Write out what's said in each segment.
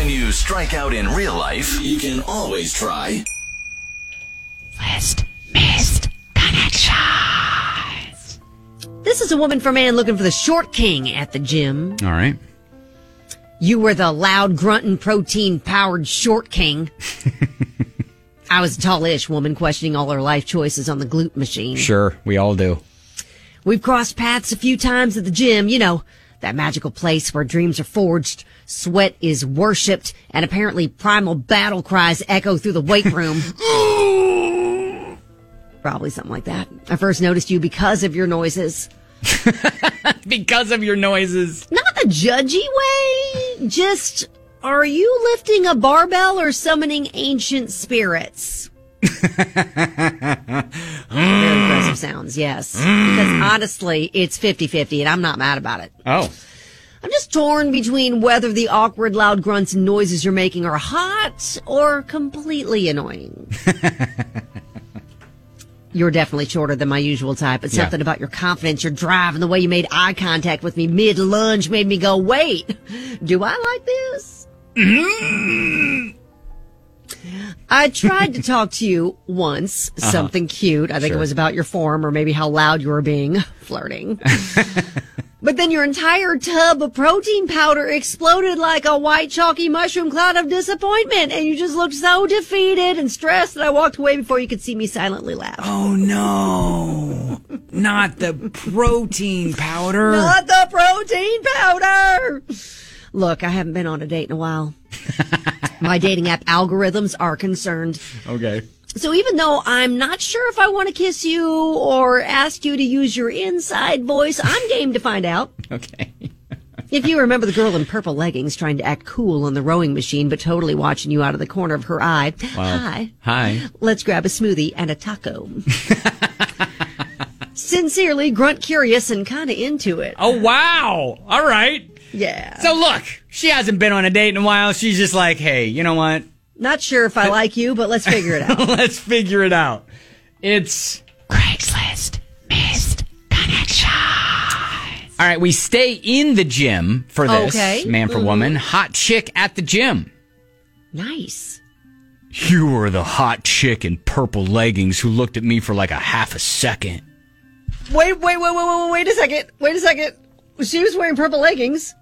when you strike out in real life, you can always try List Missed Connections. This is a woman for man looking for the short king at the gym. All right. You were the loud, grunting, protein-powered short king. I was a tallish woman questioning all her life choices on the glute machine. Sure, we all do. We've crossed paths a few times at the gym. You know, that magical place where dreams are forged, sweat is worshipped, and apparently primal battle cries echo through the weight room. Probably something like that. I first noticed you because of your noises. Because of your noises. Not a judgy way, just, are you lifting a barbell or summoning ancient spirits? Very aggressive sounds, yes. Because honestly, it's 50-50 and I'm not mad about it. Oh. I'm just torn between whether the awkward, loud grunts and noises you're making are hot or completely annoying. You're definitely shorter than my usual type, but something about your confidence, your drive, and the way you made eye contact with me mid-lunge made me go, wait, do I like this? I tried to talk to you once, something cute. I think it was about your form or maybe how loud you were being, flirting. But then your entire tub of protein powder exploded like a white chalky mushroom cloud of disappointment, and you just looked so defeated and stressed that I walked away before you could see me silently laugh. Oh, no. Not the protein powder. Not the protein powder! Look, I haven't been on a date in a while. My dating app algorithms are concerned. Okay. So even though I'm not sure if I want to kiss you or ask you to use your inside voice, I'm game to find out. Okay. If you remember the girl in purple leggings trying to act cool on the rowing machine, but totally watching you out of the corner of her eye. Wow. Hi. Let's grab a smoothie and a taco. Sincerely, Grunt Curious and kind of into it. Oh, wow. All right. Yeah. So look, she hasn't been on a date in a while. She's just like, hey, you know what? Not sure if I like you, but let's figure it out. Let's figure it out. It's Craigslist Missed Connection. all right. We stay in the gym for this. Okay. Man for woman. Hot chick at the gym. Nice. You were the hot chick in purple leggings who looked at me for like a half a second. Wait a second. She was wearing purple leggings.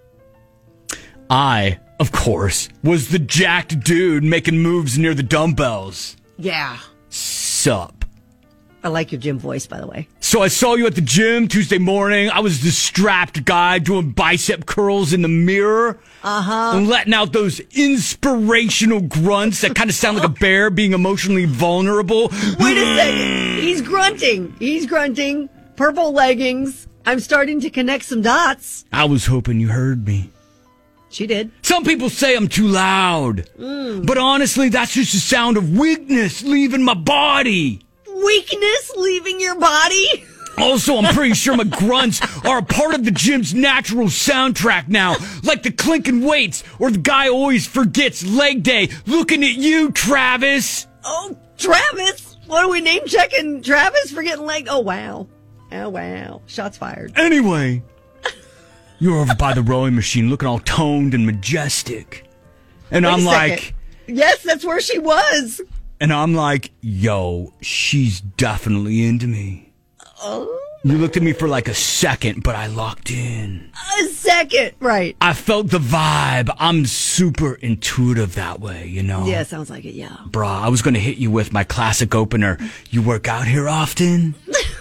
I, of course, was the jacked dude making moves near the dumbbells. Yeah. Sup? I like your gym voice, by the way. So I saw you at the gym Tuesday morning. I was the strapped guy doing bicep curls in the mirror. And letting out those inspirational grunts that kind of sound like a bear being emotionally vulnerable. Wait a second. He's grunting. Purple leggings. I'm starting to connect some dots. I was hoping you heard me. She did. Some people say I'm too loud. But honestly, that's just the sound of weakness leaving my body. Weakness leaving your body? Also, I'm pretty sure my grunts are a part of the gym's natural soundtrack now. Like the clinking weights or the guy always forgets leg day. Looking at you, Travis. Oh, Travis? What are we name checking Travis for getting leg? Oh, wow. Shots fired. Anyway, you're over by the rowing machine looking all toned and majestic. And Wait I'm a like... second. Yes, that's where she was. And I'm like, yo, she's definitely into me. Oh. You looked at me for like a second, but I locked in. A second, right. I felt the vibe. I'm super intuitive that way, you know? Yeah, sounds like it, yeah. Brah, I was going to hit you with my classic opener. You work out here often?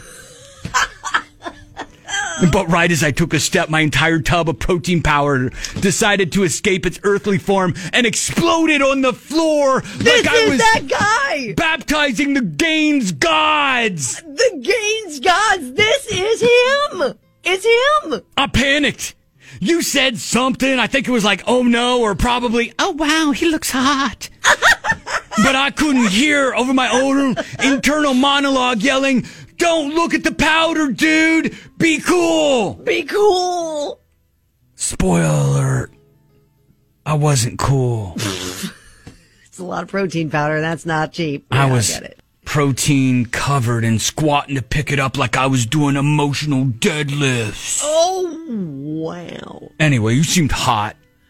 But right as I took a step, my entire tub of protein powder decided to escape its earthly form and exploded on the floor This like I is was that guy! baptizing the Gaines gods! The Gaines gods! This is him! It's him! I panicked. You said something. I think it was like, oh no, or probably, oh wow, he looks hot. But I couldn't hear over my own internal monologue yelling, don't look at the powder, dude. Be cool. Be cool. Spoiler alert. I wasn't cool. It's a lot of protein powder. That's not cheap. I Yeah, was get it. protein covered and squatting to pick it up like I was doing emotional deadlifts. Oh, wow. Anyway, you seemed hot.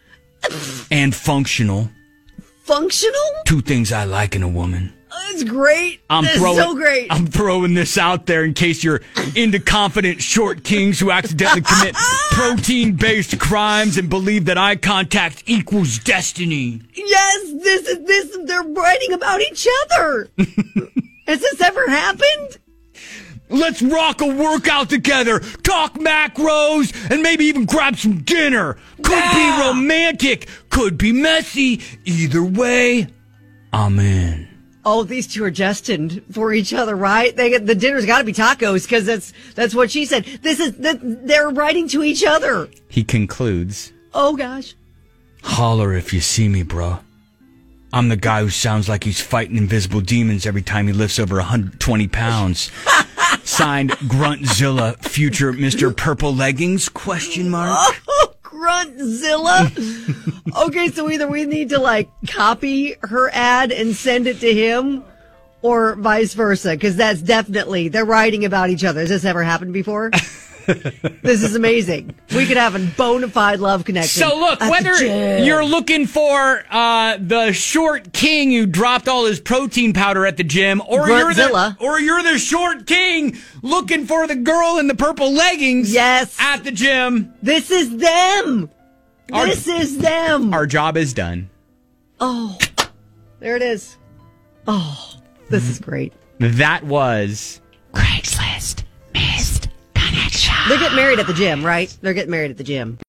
and functional. Functional? Two things I like in a woman. That's great. That's so great. I'm throwing this out there in case you're into confident short kings who accidentally commit protein-based crimes and believe that eye contact equals destiny. Yes, this. They're writing about each other. Has this ever happened? Let's rock a workout together, talk macros, and maybe even grab some dinner. Could be romantic, could be messy. Either way, I'm in. Oh, these two are destined for each other, right? The dinner's got to be tacos because that's what she said. They're writing to each other. He concludes. Oh gosh. Holler if you see me, bro. I'm the guy who sounds like he's fighting invisible demons every time he lifts over 120 pounds. Signed Gruntzilla, future Mr. Purple Leggings, ? Oh, Gruntzilla. Okay, so either we need to copy her ad and send it to him or vice versa, because that's definitely, they're writing about each other. Has this ever happened before? This is amazing. We could have a bona fide love connection. So look, whether you're looking for the short king who dropped all his protein powder at the gym, or you're the short king looking for the girl in the purple leggings at the gym. This is them. This is them. Our job is done. Oh, there it is. Oh, this is great. That was Craigslist Missed Connection. They're getting married at the gym, right? They're getting married at the gym.